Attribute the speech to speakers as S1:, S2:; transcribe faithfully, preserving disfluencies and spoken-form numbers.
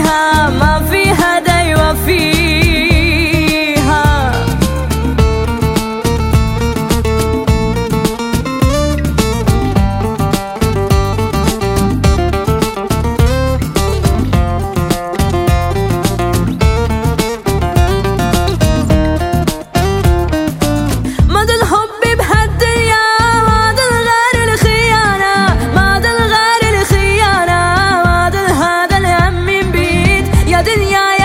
S1: فيها ما فيها دايوة فيها. ما ده الحب بهالدنيا، ما ده الغير الخيانة، ما ده الغير الخيانة، ما ده هذا الهم من بيت يا دنيا.